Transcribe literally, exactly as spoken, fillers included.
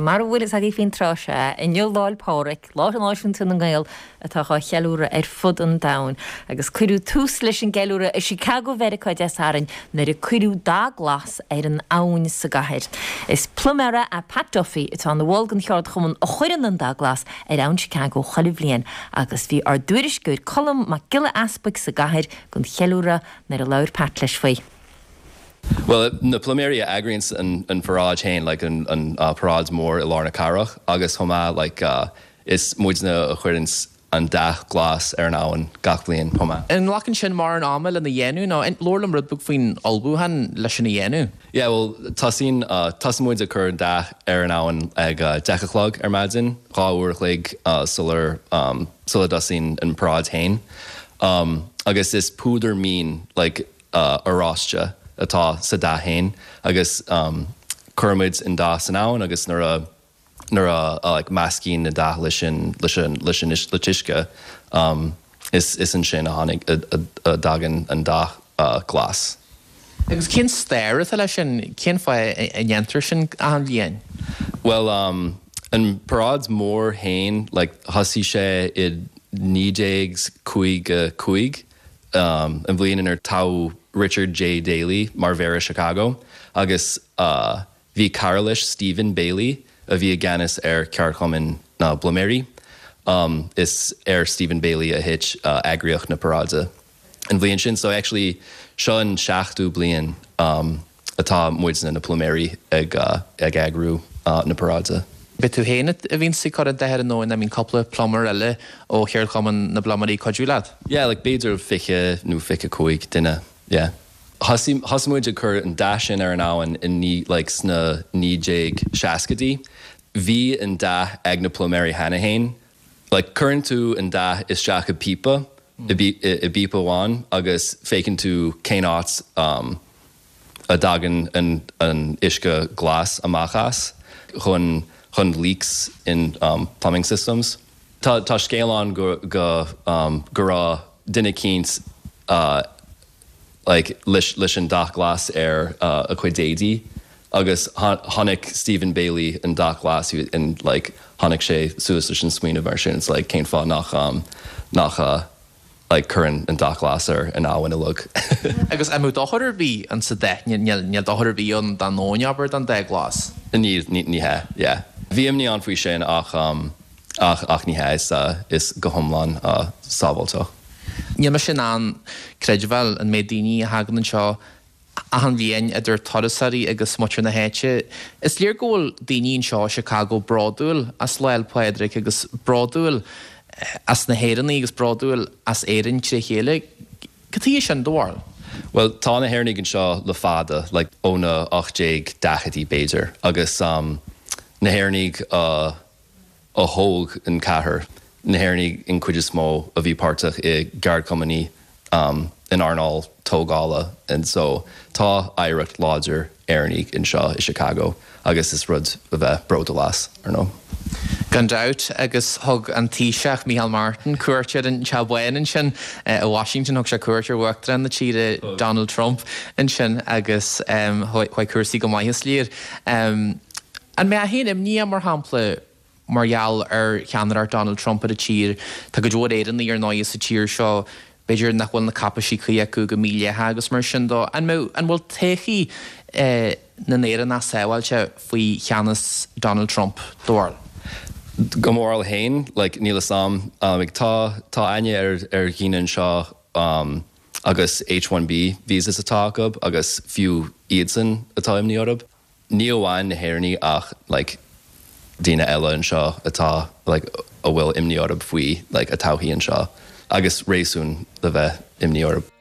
mar bhfuil is a í fin trase in Neoldáil Pádraig, lá an áisiúnta an gael atá chá chealúra ar fud an dain, agus cuiú tús leis an geúra i Chicago Verica desarin nar a cuiú dá glas ar an áin sa gair. Is plumera a Pat Duffy itá an bhilgan cheart chumann a chuiran an dá glas ar ann Chicago chalimh agus bhí ar dúiris goir colm mac gile aspaic sa gair gon chealúra nar a leir Pat leis faoi. Well, na plumeria agrians and and farage hain like an an uh, parads more Ilarna Carach August Homa like uh is muidna chuirins an dach glas ar now and gachblian Homa. In Lachan sin mar an amel in the yenu no and Lorlam Rudbook fin Albuhan leis in the yenu. Yeah, well Tassin uh Tasmuids occur dach ar now and ag uh, decaclog ar madzin Qaur lig uh solar um solidasin and parads hain. Um August this puder mean like uh arostia atá sa dá hain agus um curmids in dá san áin agus nar a nar a uh, like mascín na dá leis an leis an leis an leitiisce um is is an sin a hánig a, a, a dagan an dá uh, glas. Agus cén stair atá leis sin cén fá a nyentar sin an bhíon? Well um an parads mór hain like hasí sé i nídéigs cuig cuig um an bhíon in ar tau Richard J. Daly, Marvera, Chicago, agus uh, vi Carlish Stephen Bailey, a vi Ganis er Carcomin na Blumeri, um, is er Stephen Bailey a hitch uh, agriach na paradza. And blian sin, so actually, Sean Shachtu blian um, ata muidzna na Blumeri ag, uh, ag agru uh, na paradza. Bet tú héanat a bhín si cod a deir an nóin a mín coppla plummer eile ó cheirchaman na blamarí codúlad? Yeah, like beidir fiche nu fiche coig dinna. Yeah. Hasim Hasimud occur in dashin ar now and in ni like sna ni jig shaskadi. V and da agna plumeri hanahain. Like current to and da is shaka pipa. Ibipa one agus faken to kanots um a dagan and an ishka glass amachas. Hun hun leaks in um plumbing systems. Ta ta scale on go go um gura dinakins uh like lish lish and doc glass air uh aquidadi agus Honik Stephen Bailey and doc glass who and like Honik Shay suicide sween of versions like came fa nach um nach uh like current and doc glass er and now when a look agus amu dochor bi an sa de ni ni dochor bi on dan nonya ber dan de glass ni ni ni ha yeah vm ni on free shin ach um ach ach ni ha is uh, is gohomlan uh savolto. Ní me sin an creidhil an médaoine a hagan an seo a an bhíon idir torasarí agus muir na héite. Is líor ggóil daoine seo Chicago broadúil as leil Pádraig agus broadúil as na héireanna agus broadúil as éireann trí chéile. Catí sin dóil? Well, tá na héirnig an seo le fada, like óna ochtéig dachatí béidir agus um, na héirnig uh, a hóg an cathair. Nahernig in Quidismo of Epartach i Guard Company um in Arnold Togala and so ta Irish Lodger Ernig in Shaw in Chicago. I guess this rud of a brodelas or no. Gandout agus hug an Taoiseach Micheál Martin cuairtear in Chalbuin in sin a Washington hug se cuairtear uachtar an na tíre Donald Trump in sin agus um hoi cuairsaí go maithas lír. Um an me a héanam ní mar hampla Marial ar cheanar Donald Trump a tír tá go dúir éan ar náis sa tír seo beidir nach bhfuil na cappa sí chu acu go míle agus mar sin dó an mó an bhfuil techaí na néan na saoilte faoi cheannas Donald Trump dóil. Gomorral hain like níla sam um ag tá tá aine ar ar gínan seo um agus H one B visas atá gob agus fiú iadsan atá imní orb. Níomháin na héirní ach like Dina Ella and Shaw atá like a will imni orb fui like a tauhi and Shaw agus réisún the ve imni orb.